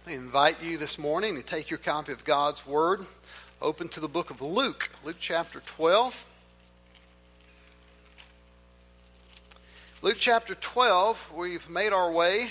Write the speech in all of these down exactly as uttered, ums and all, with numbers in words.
I invite you this morning to take your copy of God's Word, open to the book of Luke, Luke chapter twelve. Luke chapter twelve, we've made our way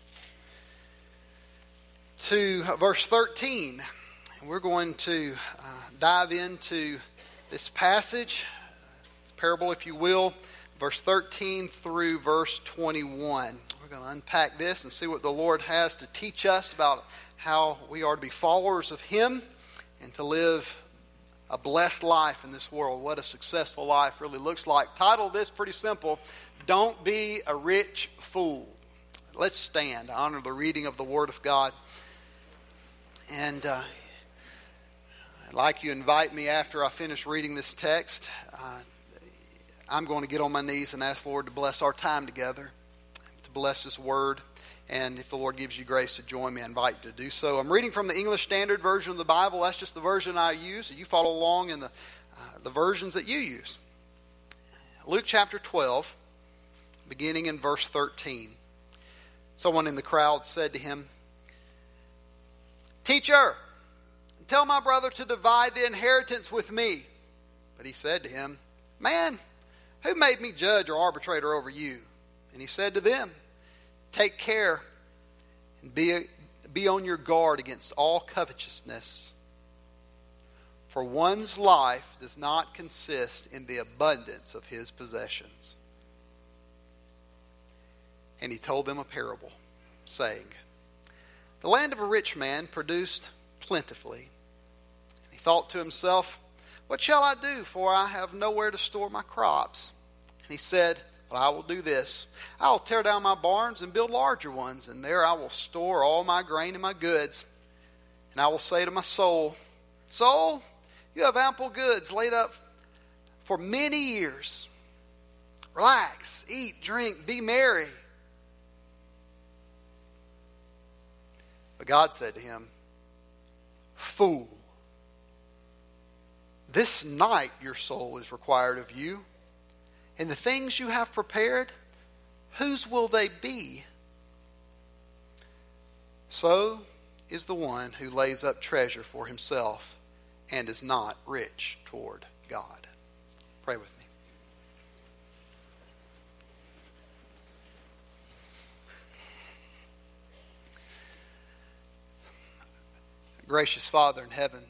to verse thirteen. And we're going to uh, dive into this passage, parable if you will, verse thirteen through verse twenty-one. We're going to unpack this and see what the Lord has to teach us about how we are to be followers of Him and to live a blessed life in this world. What a successful life really looks like. Title of this pretty simple: Don't Be a Rich Fool. Let's stand to honor the reading of the Word of God. And uh, I'd like you to invite me after I finish reading this text. Uh, I'm going to get on my knees and ask the Lord to bless our time together, to bless His Word. And if the Lord gives you grace to join me, I invite you to do so. I'm reading from the English Standard Version of the Bible. That's just the version I use. So you follow along in the, uh, the versions that you use. Luke chapter twelve, beginning in verse thirteen. Someone in the crowd said to him, "Teacher, tell my brother to divide the inheritance with me." But he said to him, "Man, who made me judge or arbitrator over you?" And he said to them, "Take care and be, be on your guard against all covetousness. For one's life does not consist in the abundance of his possessions." And he told them a parable, saying, "The land of a rich man produced plentifully. He thought to himself, 'What shall I do, for I have nowhere to store my crops?' And he said, 'Well, I will do this. I will tear down my barns and build larger ones, and there I will store all my grain and my goods. And I will say to my soul, Soul, you have ample goods laid up for many years. Relax, eat, drink, be merry.' But God said to him, 'Fool, this night your soul is required of you. And the things you have prepared, whose will they be? So is the one who lays up treasure for himself and is not rich toward God.'" Pray with me. Gracious Father in heaven,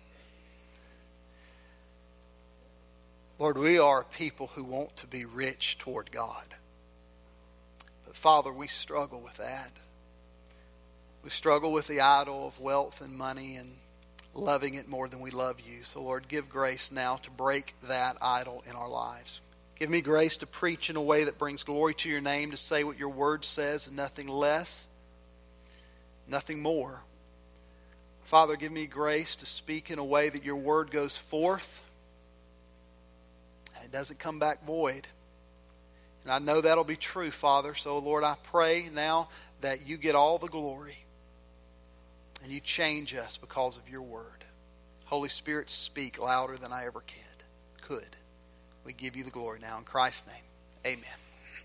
Lord, we are a people who want to be rich toward God. But Father, we struggle with that. We struggle with the idol of wealth and money and loving it more than we love you. So Lord, give grace now to break that idol in our lives. Give me grace to preach in a way that brings glory to your name, to say what your word says and nothing less, nothing more. Father, give me grace to speak in a way that your word goes forth and it doesn't come back void. And I know that'll be true, Father. So, Lord, I pray now that you get all the glory and you change us because of your word. Holy Spirit, speak louder than I ever could. Could. We give you the glory now in Christ's name. Amen.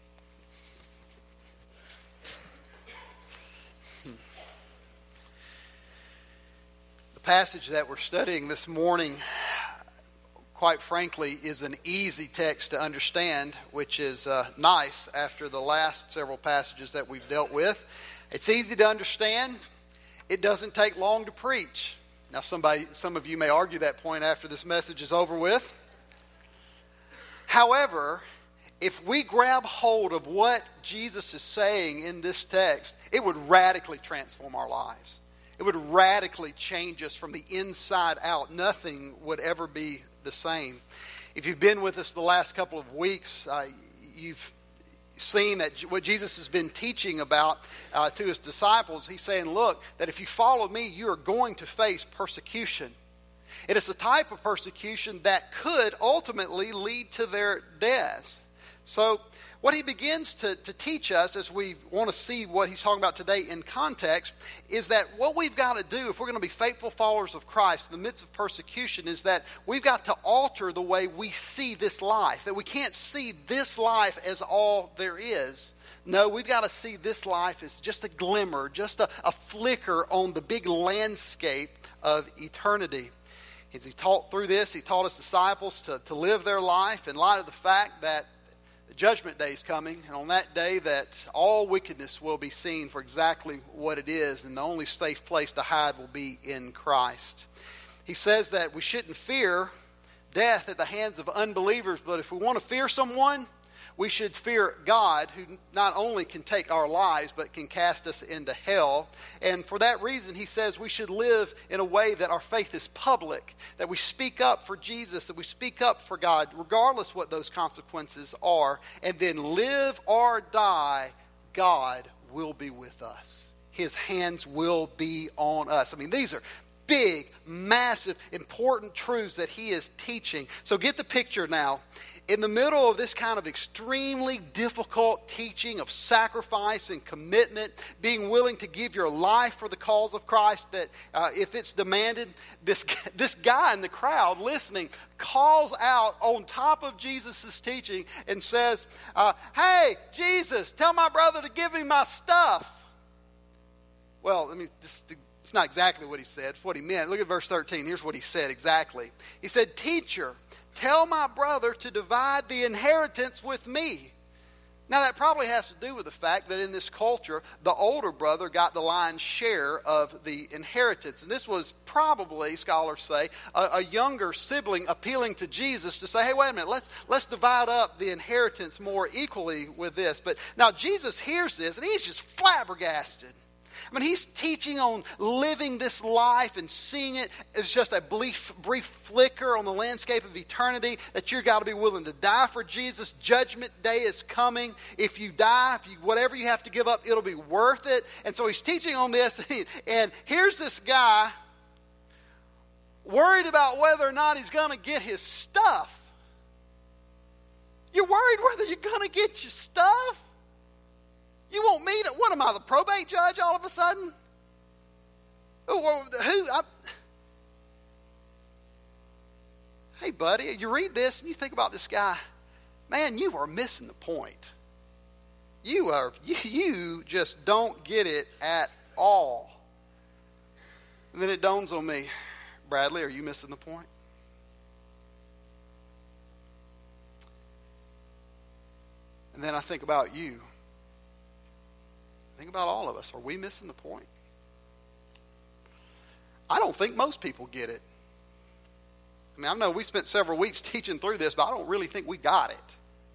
The passage that we're studying this morning, quite frankly, is an easy text to understand, which is uh, nice after the last several passages that we've dealt with. It's easy to understand. It doesn't take long to preach. Now, somebody, some of you may argue that point after this message is over with. However, if we grab hold of what Jesus is saying in this text, it would radically transform our lives. It would radically change us from the inside out. Nothing would ever be the same. If you've been with us the last couple of weeks, uh, you've seen that what Jesus has been teaching about uh, to his disciples. He's saying, look, that if you follow me, you are going to face persecution. It is a type of persecution that could ultimately lead to their death. So what he begins to, to teach us, as we want to see what he's talking about today in context, is that what we've got to do if we're going to be faithful followers of Christ in the midst of persecution is that we've got to alter the way we see this life. That we can't see this life as all there is. No, we've got to see this life as just a glimmer, just a, a flicker on the big landscape of eternity. As he taught through this, he taught his disciples to, to live their life in light of the fact that the judgment day is coming, and on that day that all wickedness will be seen for exactly what it is, and the only safe place to hide will be in Christ. He says that we shouldn't fear death at the hands of unbelievers, but if we want to fear someone, we should fear God, who not only can take our lives, but can cast us into hell. And for that reason, he says we should live in a way that our faith is public, that we speak up for Jesus, that we speak up for God, regardless what those consequences are. And then live or die, God will be with us. His hands will be on us. I mean, these are big, massive, important truths that he is teaching. So get the picture now. In the middle of this kind of extremely difficult teaching of sacrifice and commitment, being willing to give your life for the cause of Christ, that uh, if it's demanded, this, this guy in the crowd listening calls out on top of Jesus' teaching and says, uh, hey, Jesus, tell my brother to give me my stuff. Well, let me just... It's not exactly what he said. It's what he meant. Look at verse thirteen. Here's what he said exactly. He said, teacher, tell my brother to divide the inheritance with me. Now that probably has to do with the fact that in this culture, the older brother got the lion's share of the inheritance. And this was probably, scholars say, a, a younger sibling appealing to Jesus to say, hey, wait a minute, let's, let's divide up the inheritance more equally with this. But now Jesus hears this and he's just flabbergasted. I mean, he's teaching on living this life and seeing it as just a brief, brief flicker on the landscape of eternity, that you've got to be willing to die for Jesus. Judgment day is coming. If you die, if you, whatever you have to give up, it'll be worth it. And so he's teaching on this, and here's this guy worried about whether or not he's going to get his stuff. You're worried whether you're going to get your stuff? You want me to, what am I, the probate judge all of a sudden? Who, who I, hey buddy, you read this and you think about this guy, man, you are missing the point. You are, you, you just don't get it at all. And then it dawns on me, Bradley, are you missing the point? And then I think about you. Think about all of us. Are we missing the point? I don't think most people get it. I mean, I know we spent several weeks teaching through this, but I don't really think we got it.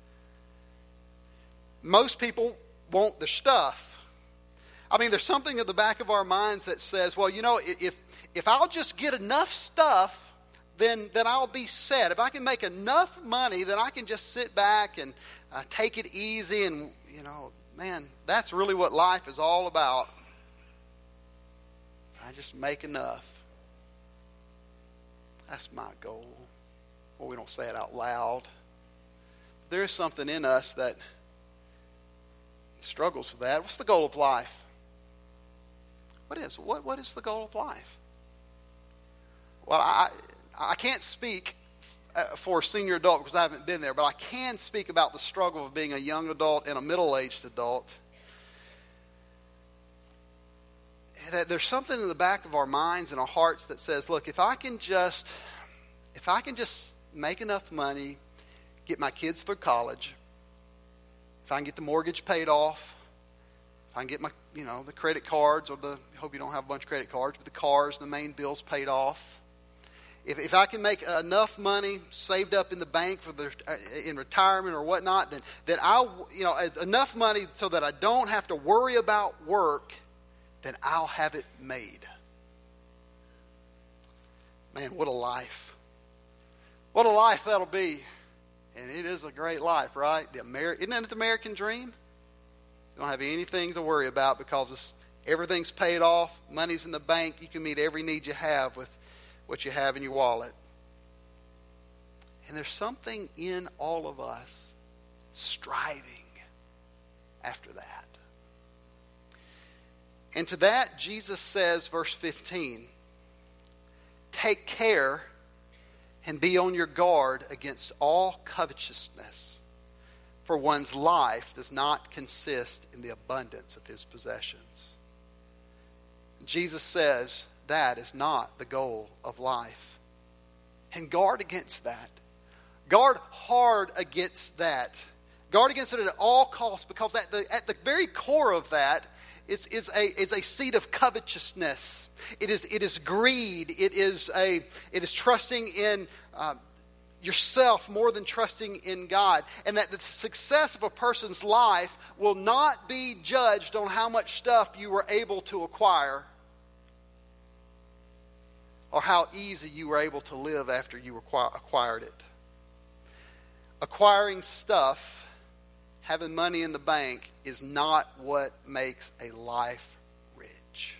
Most people want the stuff. I mean, there's something at the back of our minds that says, well, you know, if if I'll just get enough stuff, then, then I'll be set. If I can make enough money, then I can just sit back and uh, take it easy and, you know, man, that's really what life is all about. I just make enough. That's my goal. Well, we don't say it out loud. There is something in us that struggles with that. What's the goal of life? What is? What, what is the goal of life? Well, I, I can't speak for a senior adult because I haven't been there, but I can speak about the struggle of being a young adult and a middle-aged adult. That there's something in the back of our minds and our hearts that says, look, if I can just if I can just make enough money, get my kids through college, if I can get the mortgage paid off, if I can get my, you know, the credit cards or the, I hope you don't have a bunch of credit cards, but the cars, the main bills paid off. If if I can make enough money saved up in the bank for the uh, in retirement or whatnot, then that I you know enough money so that I don't have to worry about work, then I'll have it made. Man, what a life! What a life that'll be, and it is a great life, right? The Ameri- isn't that the American dream? You don't have anything to worry about because it's, everything's paid off, money's in the bank. You can meet every need you have with what you have in your wallet. And there's something in all of us striving after that. And to that, Jesus says, verse fifteen, take care and be on your guard against all covetousness, for one's life does not consist in the abundance of his possessions. Jesus says that is not the goal of life. And guard against that. Guard hard against that. Guard against it at all costs, because at the, at the very core of that is, is, a, is a seed of covetousness. It is, it is greed. It is, a, it is trusting in uh, yourself more than trusting in God. And that the success of a person's life will not be judged on how much stuff you were able to acquire, or how easy you were able to live after you acquired it. Acquiring stuff, having money in the bank, is not what makes a life rich.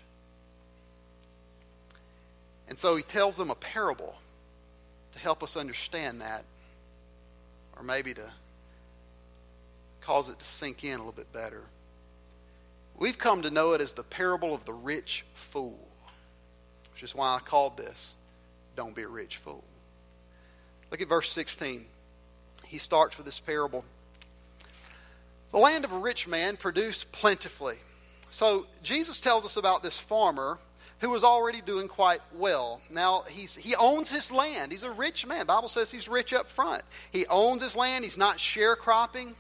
And so he tells them a parable to help us understand that, or maybe to cause it to sink in a little bit better. We've come to know it as the parable of the rich fool, which is why I called this, Don't Be a Rich Fool. Look at verse sixteen. He starts with this parable. The land of a rich man produced plentifully. So Jesus tells us about this farmer who was already doing quite well. Now, he's, he owns his land. He's a rich man. The Bible says he's rich up front. He owns his land. He's not sharecropping.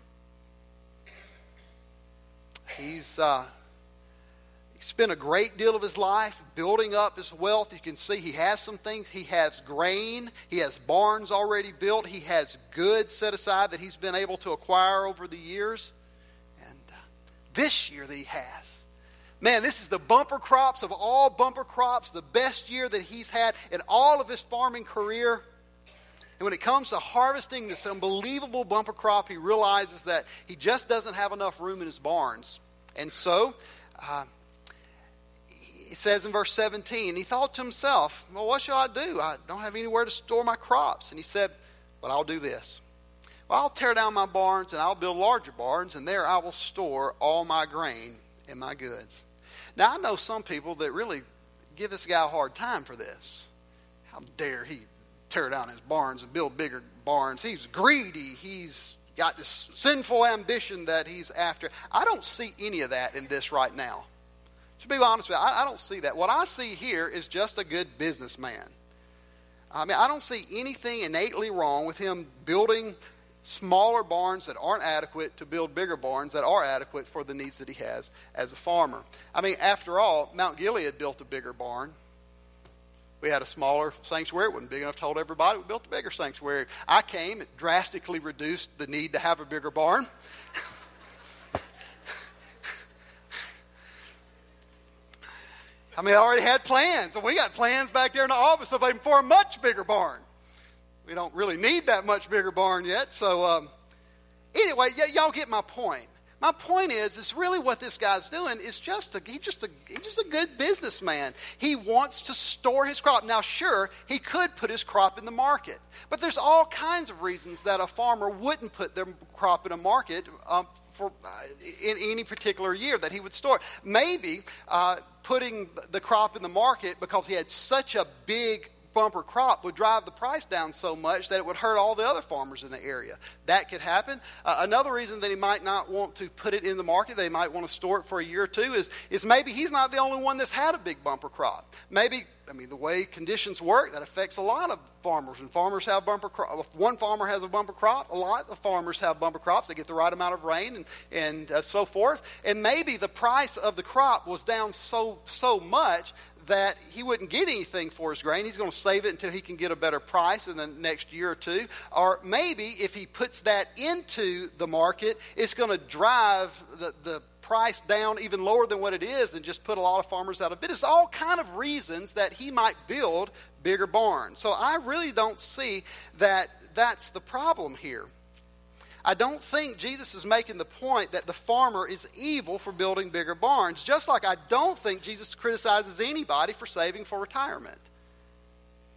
He's... Uh, He spent a great deal of his life building up his wealth. You can see he has some things. He has grain. He has barns already built. He has goods set aside that he's been able to acquire over the years. And uh, this year that he has, man, this is the bumper crops of all bumper crops, the best year that he's had in all of his farming career. And when it comes to harvesting this unbelievable bumper crop, he realizes that he just doesn't have enough room in his barns. And so... Uh, It says in verse seventeen, he thought to himself, well, what shall I do? I don't have anywhere to store my crops. And he said, well, I'll do this. Well, I'll tear down my barns and I'll build larger barns, and there I will store all my grain and my goods. Now, I know some people that really give this guy a hard time for this. How dare he tear down his barns and build bigger barns? He's greedy. He's got this sinful ambition that he's after. I don't see any of that in this right now. To be honest with you, I, I don't see that. What I see here is just a good businessman. I mean, I don't see anything innately wrong with him building smaller barns that aren't adequate to build bigger barns that are adequate for the needs that he has as a farmer. I mean, after all, Mount Gilead built a bigger barn. We had a smaller sanctuary. It wasn't big enough to hold everybody. We built a bigger sanctuary. I came. It drastically reduced the need to have a bigger barn. I mean, I already had plans, and we got plans back there in the office of for a much bigger barn. We don't really need that much bigger barn yet. So um, anyway, y- y'all get my point. My point is, is really what this guy's doing is just a, he's just a, he's just a good businessman. He wants to store his crop. Now, sure, he could put his crop in the market, but there's all kinds of reasons that a farmer wouldn't put their crop in a market um, for uh, in any particular year that he would store. Maybe uh, putting the crop in the market because he had such a big bumper crop would drive the price down so much that it would hurt all the other farmers in the area. That could happen. Uh, another reason that he might not want to put it in the market, they might want to store it for a year or two, is, is maybe he's not the only one that's had a big bumper crop. Maybe, I mean, the way conditions work, that affects a lot of farmers. When farmers have bumper crop, if one farmer has a bumper crop, a lot of farmers have bumper crops. They get the right amount of rain and, and uh, so forth. And maybe the price of the crop was down so so much that he wouldn't get anything for his grain. He's going to save it until he can get a better price in the next year or two. Or maybe if he puts that into the market, it's going to drive the, the price down even lower than what it is and just put a lot of farmers out of business. All kind of reasons that he might build bigger barns. So I really don't see that that's the problem here. I don't think Jesus is making the point that the farmer is evil for building bigger barns, just like I don't think Jesus criticizes anybody for saving for retirement.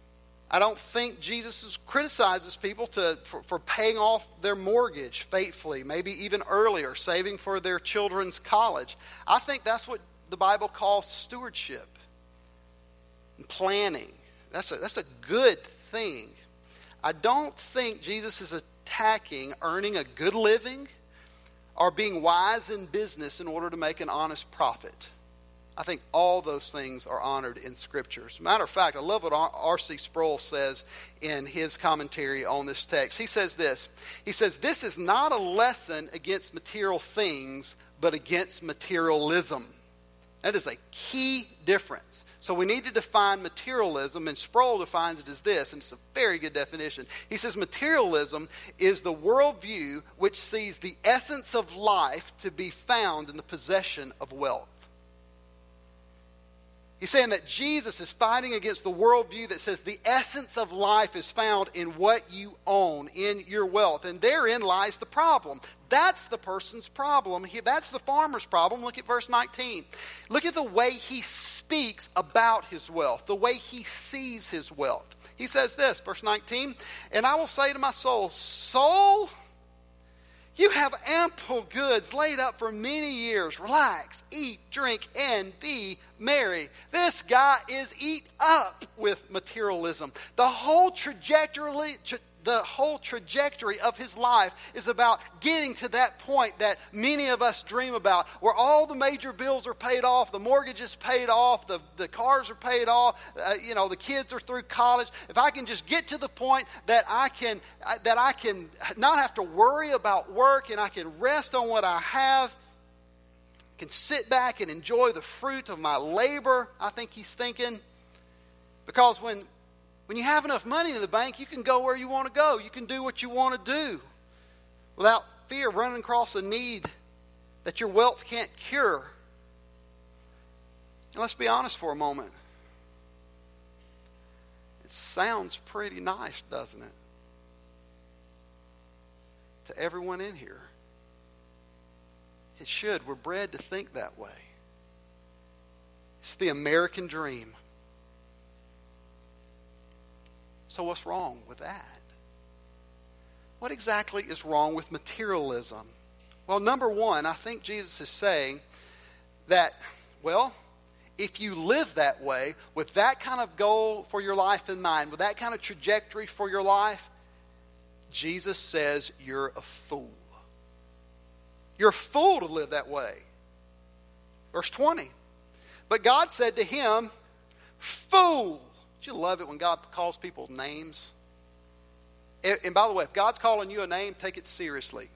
I don't think Jesus criticizes people to, for, for paying off their mortgage faithfully, maybe even earlier, saving for their children's college. I think that's what the Bible calls stewardship and planning. That's a, that's a good thing. I don't think Jesus is attacking earning a good living or being wise in business in order to make an honest profit. I think all those things are honored in Scriptures. Matter of fact, I love what R C Sproul says in his commentary on this text. He says this. He says, this is not a lesson against material things, but against materialism. That is a key difference. So we need to define materialism, and Sproul defines it as this, and it's a very good definition. He says materialism is the worldview which sees the essence of life to be found in the possession of wealth. He's saying that Jesus is fighting against the worldview that says the essence of life is found in what you own, in your wealth. And therein lies the problem. That's the person's problem. He, that's the farmer's problem. Look at verse nineteen. Look at the way he speaks about his wealth, the way he sees his wealth. He says this, verse nineteen, and I will say to my soul, soul, you have ample goods laid up for many years. Relax, eat, drink, and be merry. This guy is eat up with materialism. The whole trajectory, the whole trajectory of his life is about getting to that point that many of us dream about, where all the major bills are paid off, the mortgage is paid off, the, the cars are paid off, uh, you know, the kids are through college. If I can just get to the point that I can uh, that I can not have to worry about work and I can rest on what I have, can sit back and enjoy the fruit of my labor, I think he's thinking. Because when When you have enough money in the bank, you can go where you want to go. You can do what you want to do without fear of running across a need that your wealth can't cure. And let's be honest for a moment. It sounds pretty nice, doesn't it? To everyone in here. It should. We're bred to think that way. It's the American dream. So what's wrong with that? What exactly is wrong with materialism? Well, number one, I think Jesus is saying that, well, if you live that way, with that kind of goal for your life in mind, with that kind of trajectory for your life, Jesus says you're a fool. You're a fool to live that way. Verse twenty. But God said to him, fool. Don't you love it when God calls people names? And, and by the way, if God's calling you a name, take it seriously.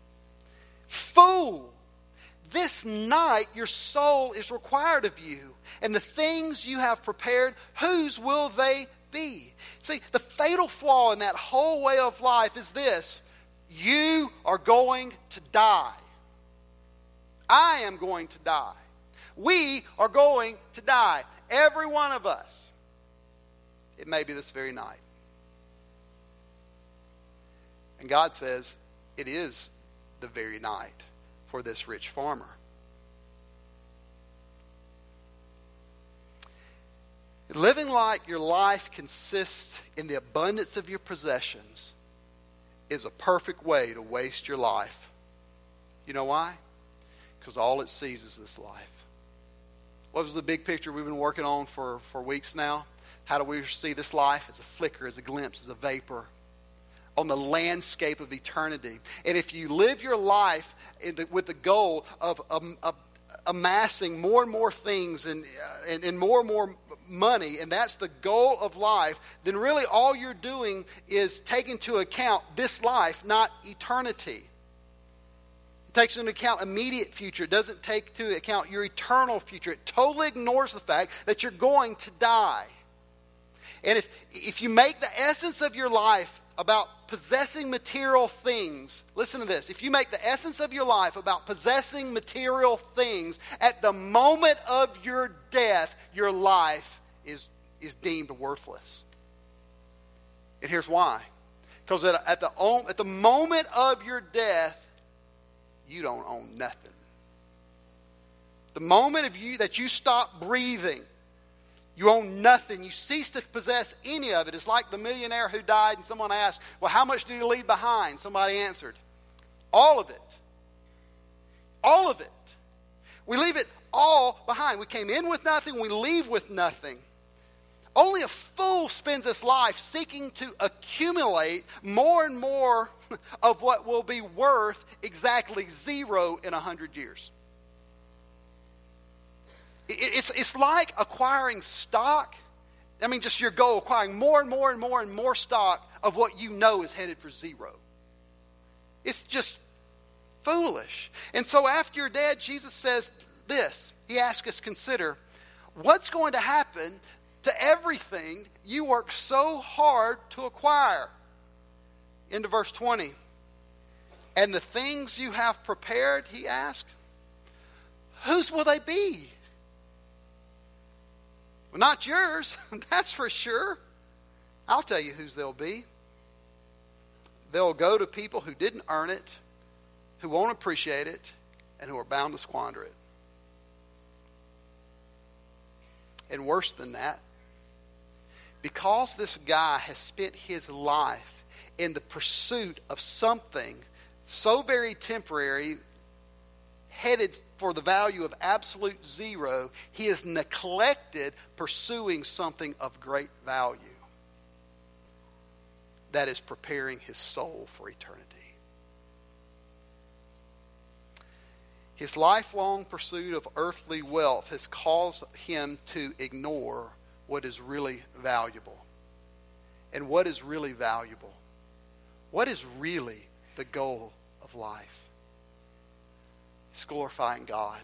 Fool! This night your soul is required of you, and the things you have prepared, whose will they be? See, the fatal flaw in that whole way of life is this: you are going to die. I am going to die. We are going to die. Every one of us. It may be this very night. And God says it is the very night for this rich farmer. Living like your life consists in the abundance of your possessions is a perfect way to waste your life. You know why? Because all it sees is this life. What was the big picture we've been working on for, for weeks now? How do we see this life? As a flicker, as a glimpse, as a vapor on the landscape of eternity. And if you live your life in the, with the goal of um, uh, amassing more and more things and, uh, and, and more and more money, and that's the goal of life, then really all you're doing is taking into account this life, not eternity. It takes into account immediate future. It doesn't take into account your eternal future. It totally ignores the fact that you're going to die. And if, if you make the essence of your life about possessing material things, listen to this. If you make the essence of your life about possessing material things, at the moment of your death, your life is, is deemed worthless. And here's why. Because at, at, the, at the moment of your death, you don't own nothing. The moment of you that you stop breathing, You own nothing. You cease to possess any of it. It's like the millionaire who died and someone asked, well, how much did he leave behind? Somebody answered, all of it. All of it. We leave it all behind. We came in with nothing. We leave with nothing. Only a fool spends his life seeking to accumulate more and more of what will be worth exactly zero in a hundred years. It's, it's like acquiring stock. I mean, just your goal, acquiring more and more and more and more stock of what you know is headed for zero. It's just foolish. And so after you're dead, Jesus says this. He asks us to consider what's going to happen to everything you work so hard to acquire. Into verse twenty. And the things you have prepared, he asked, whose will they be? Well, not yours, that's for sure. I'll tell you whose they'll be. They'll go to people who didn't earn it, who won't appreciate it, and who are bound to squander it. And worse than that, because this guy has spent his life in the pursuit of something so very temporary, headed for the value of absolute zero, he has neglected pursuing something of great value that is preparing his soul for eternity. His lifelong pursuit of earthly wealth has caused him to ignore what is really valuable. And what is really valuable? What is really the goal of life? It's glorifying God.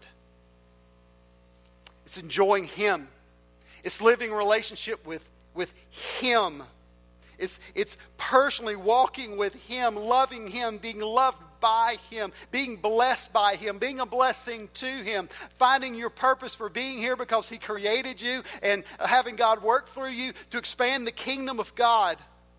It's enjoying Him. It's living a relationship with, with Him. It's, it's personally walking with Him, loving Him, being loved by Him, being blessed by Him, being a blessing to Him, finding your purpose for being here because He created you, and having God work through you to expand the kingdom of God.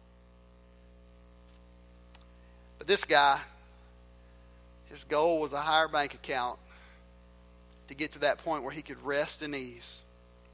But this guy, his goal was a higher bank account to get to that point where he could rest in ease.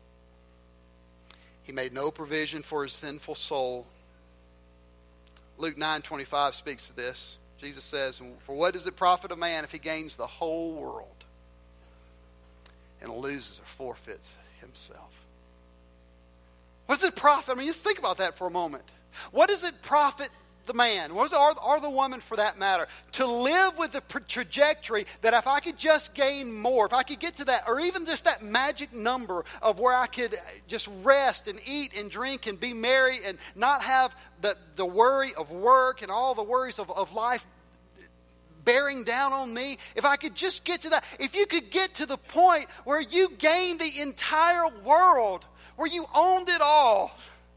He made no provision for his sinful soul. Luke nine twenty-five speaks to this. Jesus says, for what does it profit a man if he gains the whole world and loses or forfeits himself? What does it profit? I mean, just think about that for a moment. What does it profit the man, or, or the woman for that matter, to live with the trajectory that if I could just gain more, if I could get to that, or even just that magic number of where I could just rest and eat and drink and be merry and not have the, the worry of work and all the worries of, of life bearing down on me, if I could just get to that, if you could get to the point where you gained the entire world, where you owned it all,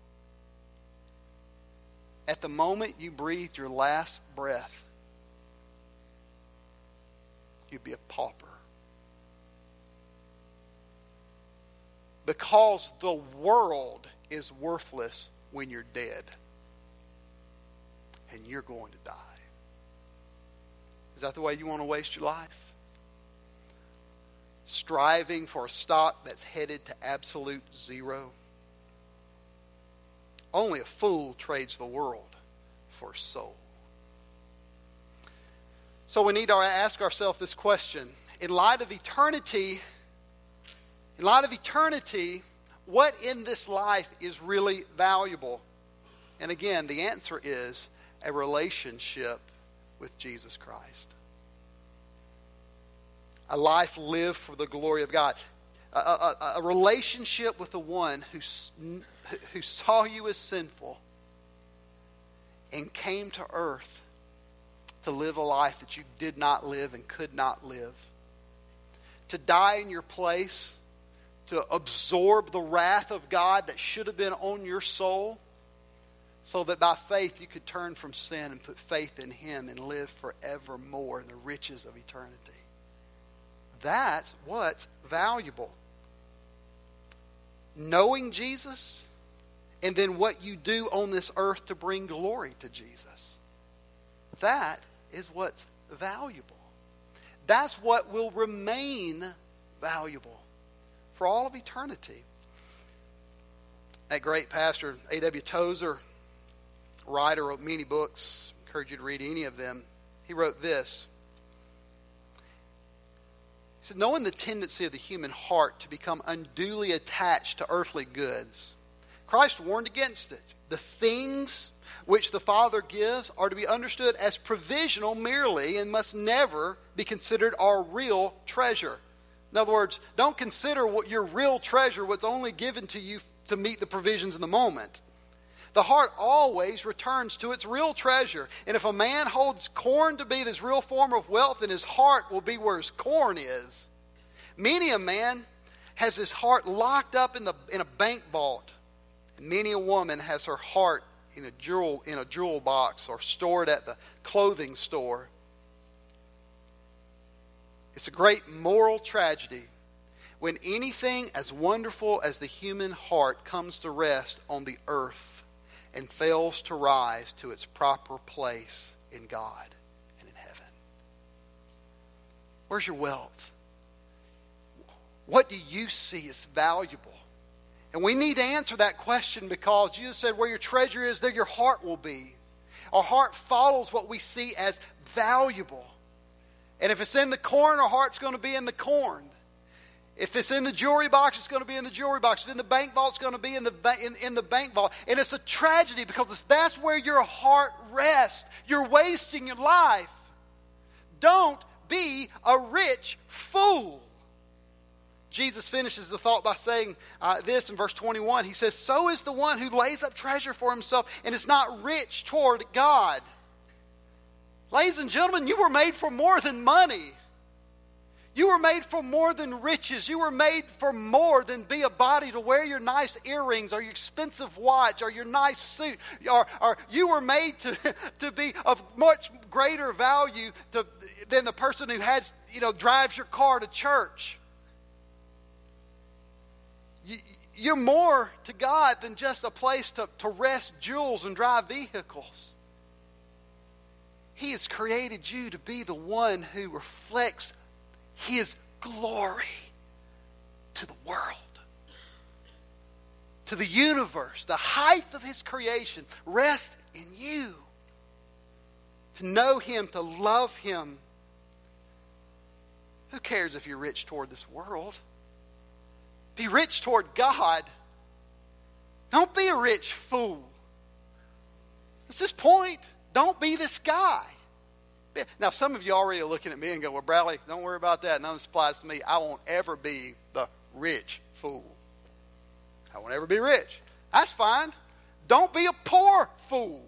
at the moment you breathed your last breath, you'd be a pauper. Because the world is worthless when you're dead. And you're going to die. Is that the way you want to waste your life? Striving for a stock that's headed to absolute zero? Only a fool trades the world for a soul. So we need to ask ourselves this question. In light of eternity, in light of eternity, what in this life is really valuable? And again, the answer is a relationship with Jesus Christ. A life lived for the glory of God. A, a, a relationship with the one who, who saw you as sinful and came to earth to live a life that you did not live and could not live. To die in your place, to absorb the wrath of God that should have been on your soul, so that by faith you could turn from sin and put faith in Him and live forevermore in the riches of eternity. That's what's valuable. Knowing Jesus, and then what you do on this earth to bring glory to Jesus. That is what's valuable. That's what will remain valuable for all of eternity. That great pastor, A W Tozer, writer, wrote many books. I encourage you to read any of them. He wrote this. He said, knowing the tendency of the human heart to become unduly attached to earthly goods, Christ warned against it. The things which the Father gives are to be understood as provisional merely and must never be considered our real treasure. In other words, don't consider what your real treasure, what's only given to you to meet the provisions in the moment. The heart always returns to its real treasure. And if a man holds corn to be this real form of wealth, then his heart will be where his corn is. Many a man has his heart locked up in the in a bank vault. And many a woman has her heart in a jewel in a jewel box or stored at the clothing store. It's a great moral tragedy when anything as wonderful as the human heart comes to rest on the earth and fails to rise to its proper place in God and in heaven. Where's your wealth? What do you see as valuable? And we need to answer that question because Jesus said, where your treasure is, there your heart will be. Our heart follows what we see as valuable. And if it's in the corn, our heart's going to be in the corn. If it's in the jewelry box, it's going to be in the jewelry box. If it's in the bank vault, it's going to be in the, in, in the bank vault. And it's a tragedy because it's, that's where your heart rests. You're wasting your life. Don't be a rich fool. Jesus finishes the thought by saying uh, this in verse twenty-one. He says, so is the one who lays up treasure for himself and is not rich toward God. Ladies and gentlemen, you were made for more than money. You were made for more than riches. You were made for more than be a body to wear your nice earrings or your expensive watch or your nice suit. Or, or you were made to, to be of much greater value to, than the person who has, you know, drives your car to church. You, you're more to God than just a place to, to rest jewels and drive vehicles. He has created you to be the one who reflects His glory to the world, to the universe. The height of His creation rests in you. To know Him, to love Him. Who cares if you're rich toward this world? Be rich toward God. Don't be a rich fool. It's this point. Don't be this guy. Now, some of you already are looking at me and go, well, Bradley, don't worry about that. None of this applies to me. I won't ever be the rich fool. I won't ever be rich. That's fine. Don't be a poor fool.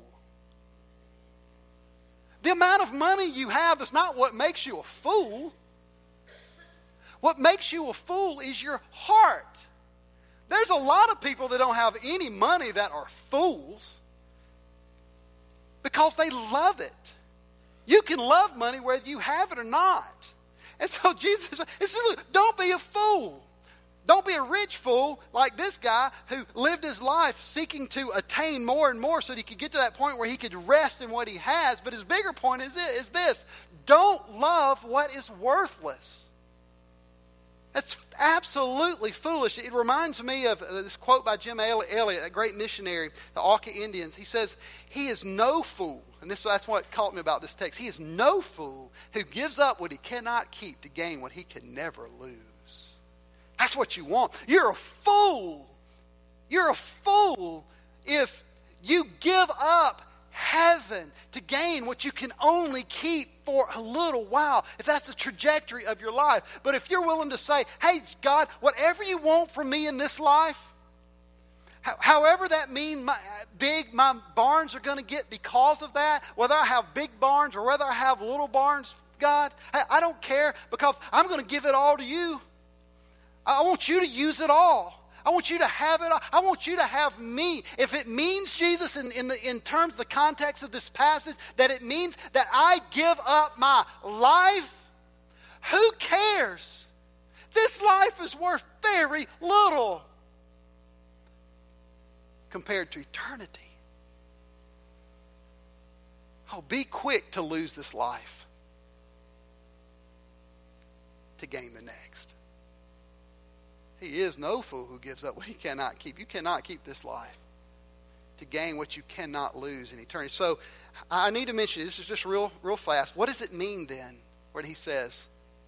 The amount of money you have is not what makes you a fool. What makes you a fool is your heart. There's a lot of people that don't have any money that are fools because they love it. You can love money whether you have it or not. And so Jesus says, don't be a fool. Don't be a rich fool like this guy who lived his life seeking to attain more and more so that he could get to that point where he could rest in what he has. But his bigger point is, is this. Don't love what is worthless. That's absolutely foolish. It reminds me of this quote by Jim Elliot, a great missionary, the Auca Indians. He says, he is no fool. And this, that's what caught me about this text. He is no fool who gives up what he cannot keep to gain what he can never lose. That's what you want. You're a fool. You're a fool if you give up heaven to gain what you can only keep for a little while, if that's the trajectory of your life. But if you're willing to say, hey, God, whatever you want from me in this life, however that means my, big my barns are going to get because of that, whether I have big barns or whether I have little barns, God, I, I don't care because I'm going to give it all to you. I want you to use it all. I want you to have it. I want you to have me. If it means, Jesus, in, in, the, in terms of the context of this passage, that it means that I give up my life, who cares? This life is worth very little compared to eternity. Oh, be quick to lose this life to gain the next. He is no fool who gives up what he cannot keep. You cannot keep this life to gain what you cannot lose in eternity. So I need to mention, this is just real, real fast. What does it mean then when he says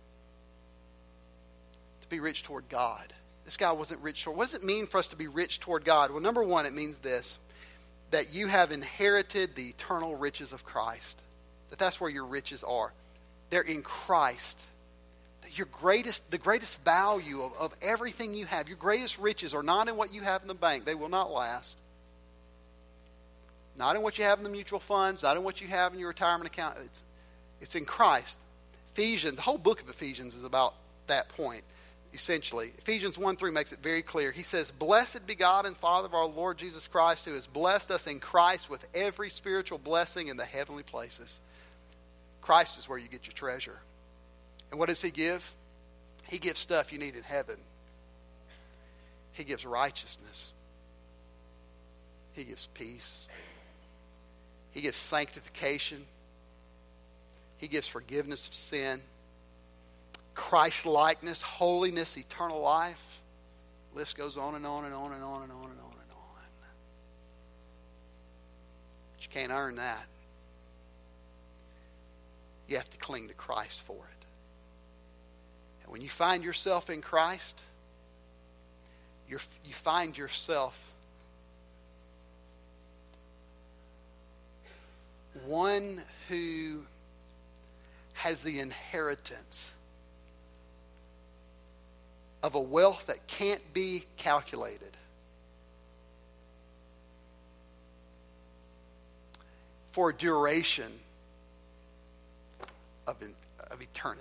to be rich toward God? This guy wasn't rich toward. What does it mean for us to be rich toward God? Well, number one, it means this, that you have inherited the eternal riches of Christ. That that's where your riches are. They're in Christ. Your greatest, the greatest value of, of everything you have, your greatest riches are not in what you have in the bank. They will not last. Not in what you have in the mutual funds, not in what you have in your retirement account. It's, it's in Christ. Ephesians, the whole book of Ephesians is about that point, essentially. Ephesians one three makes it very clear. He says, "Blessed be God and Father of our Lord Jesus Christ, who has blessed us in Christ with every spiritual blessing in the heavenly places." Christ is where you get your treasure. And what does he give? He gives stuff you need in heaven. He gives righteousness. He gives peace. He gives sanctification. He gives forgiveness of sin. Christ-likeness, holiness, eternal life. The list goes on and on and on and on and on and on and on. But you can't earn that. You have to cling to Christ for it. And when you find yourself in Christ, you're, you find yourself one who has the inheritance of a wealth that can't be calculated. For a duration of, in, of eternity.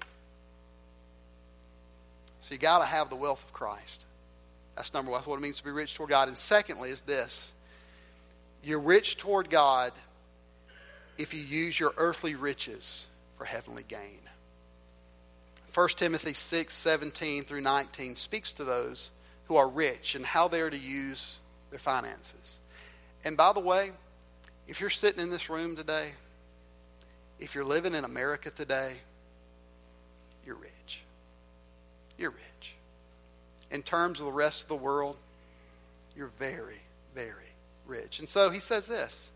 So you got to have the wealth of Christ. That's number one. That's what it means to be rich toward God. And secondly is this. You're rich toward God if you use your earthly riches for heavenly gain. First Timothy six seventeen through nineteen speaks to those who are rich and how they are to use their finances. And by the way, if you're sitting in this room today, if you're living in America today, you're rich. You're rich. In terms of the rest of the world, you're very, very rich. And so he says this.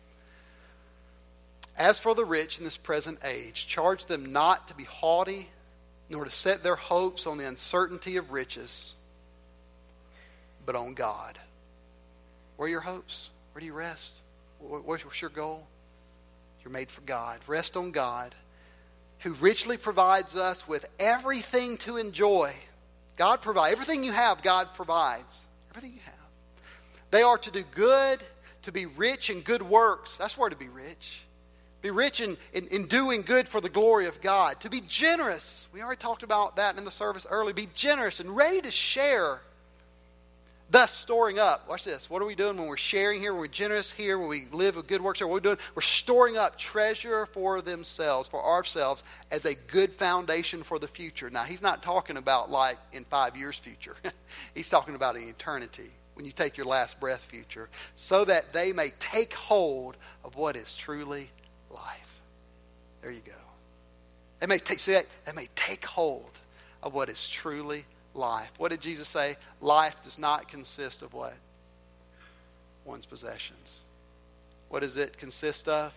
"As for the rich in this present age, charge them not to be haughty, nor to set their hopes on the uncertainty of riches, but on God." Where are your hopes? Where do you rest? What's your goal? You're made for God. Rest on God, who richly provides us with everything to enjoy. God provides. Everything you have, God provides. Everything you have. They are to do good, to be rich in good works. That's where to be rich. Be rich in, in, in doing good for the glory of God. To be generous. We already talked about that in the service earlier. Be generous and ready to share. Thus storing up. Watch this. What are we doing when we're sharing here, when we're generous here, when we live a good work here? What are we doing? We're storing up treasure for themselves, for ourselves, as a good foundation for the future. Now, he's not talking about like in five years future. He's talking about in eternity, when you take your last breath future, so that they may take hold of what is truly life. There you go. They may take, see that? They may take hold of what is truly life. What did Jesus say? Life does not consist of what? One's possessions. What does it consist of?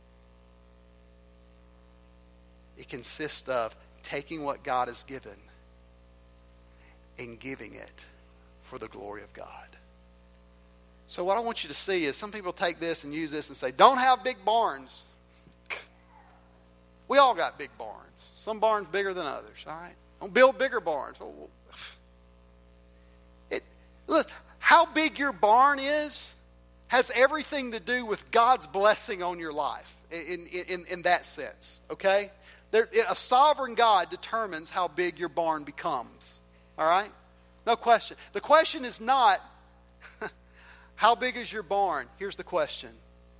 It consists of taking what God has given and giving it for the glory of God. So what I want you to see is some people take this and use this and say, don't have big barns. We all got big barns. Some barns bigger than others, all right? Don't build bigger barns. It, look, how big your barn is has everything to do with God's blessing on your life in, in, in that sense, okay? There, a sovereign God determines how big your barn becomes, all right? No question. The question is not, how big is your barn? Here's the question.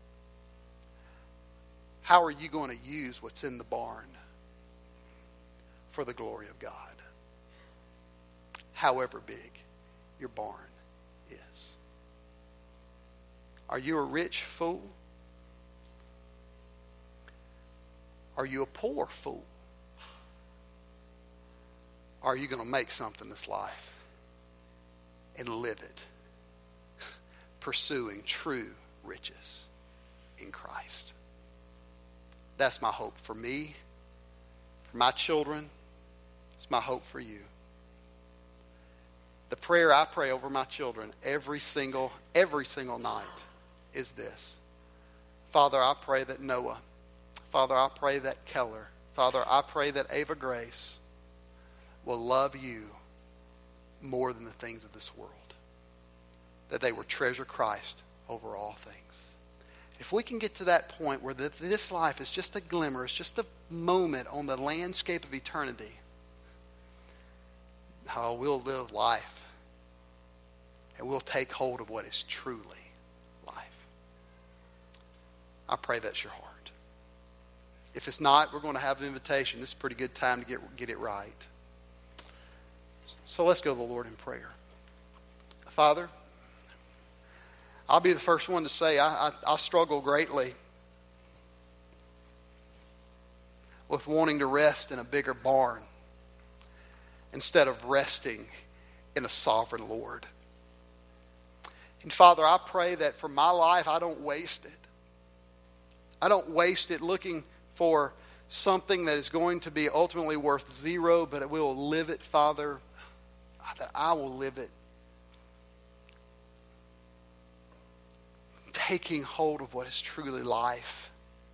How are you going to use what's in the barn for the glory of God? However big your barn is. Are you a rich fool? Are you a poor fool? Are you going to make something this life? and live it, pursuing true riches in Christ. That's my hope for me, for my children. It's my hope for you. The prayer I pray over my children every single, every single night is this. Father, I pray that Noah, Father, I pray that Keller, Father, I pray that Ava Grace will love you more than the things of this world. That they will treasure Christ over all things. If we can get to that point where this life is just a glimmer, it's just a moment on the landscape of eternity, oh, we'll live life. And we'll take hold of what is truly life. I pray that's your heart. If it's not, we're going to have an invitation. This is a pretty good time to get, get it right. So let's go to the Lord in prayer. Father, I'll be the first one to say I, I, I struggle greatly with wanting to rest in a bigger barn instead of resting in a sovereign Lord. And Father, I pray that for my life, I don't waste it. I don't waste it looking for something that is going to be ultimately worth zero, but it will live it, Father, that I will live it. Taking hold of what is truly life.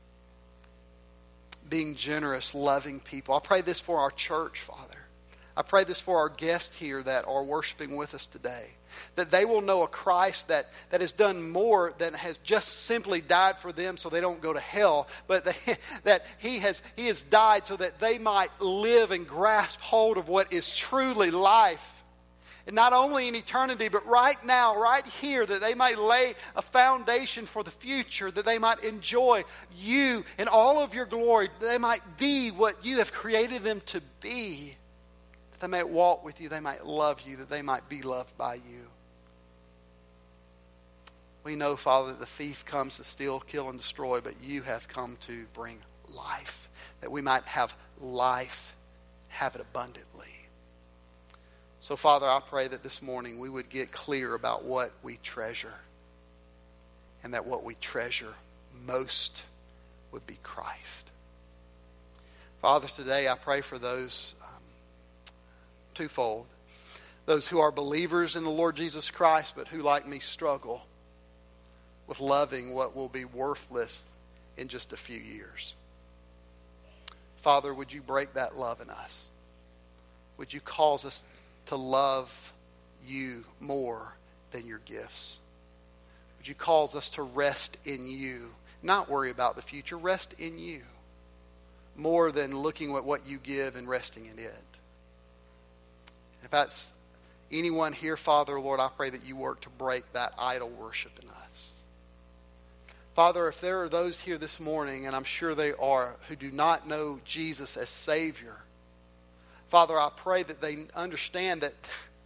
Being generous, loving people. I pray this for our church, Father. I pray this for our guests here that are worshiping with us today. That they will know a Christ that, that has done more than has just simply died for them so they don't go to hell. But they, that he has, he has died so that they might live and grasp hold of what is truly life. And not only in eternity, but right now, right here, that they might lay a foundation for the future, that they might enjoy you in all of your glory, that they might be what you have created them to be, that they might walk with you, they might love you, that they might be loved by you. We know, Father, that the thief comes to steal, kill, and destroy, but you have come to bring life, that we might have life, have it abundantly. So, Father, I pray that this morning we would get clear about what we treasure, and that what we treasure most would be Christ. Father, today I pray for those um, twofold. Those who are believers in the Lord Jesus Christ, but who, like me, struggle with loving what will be worthless in just a few years. Father, would you break that love in us? Would you cause us to love you more than your gifts? Would you cause us to rest in you? Not worry about the future. Rest in you more than looking at what you give and resting in it. If that's anyone here, Father, Lord, I pray that you work to break that idol worship in us. Father, if there are those here this morning, and I'm sure they are, who do not know Jesus as Savior, Father, I pray that they understand that,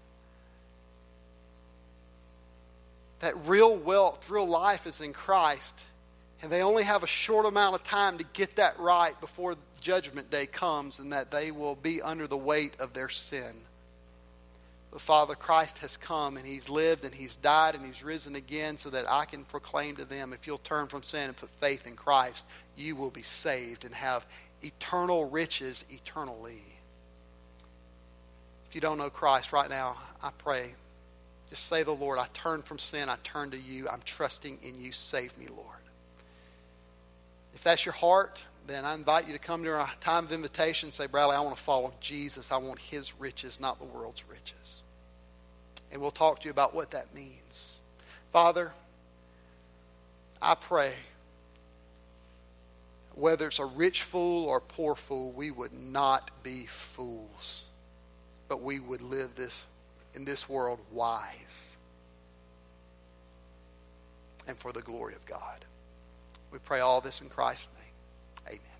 that real wealth, real life is in Christ, and they only have a short amount of time to get that right before Judgment Day comes, and that they will be under the weight of their sin. But Father, Christ has come, and He's lived, and He's died, and He's risen again, so that I can proclaim to them, if you'll turn from sin and put faith in Christ, you will be saved and have eternal riches eternally. If you don't know Christ right now, I pray, just say the Lord, I turn from sin, I turn to you, I'm trusting in you, save me, Lord. If that's your heart, then I invite you to come to our time of invitation and say, Bradley, I want to follow Jesus. I want His riches, not the world's riches. And we'll talk to you about what that means. Father, I pray, whether it's a rich fool or a poor fool, we would not be fools, but we would live this in this world wise and for the glory of God. We pray all this in Christ's name. Amen.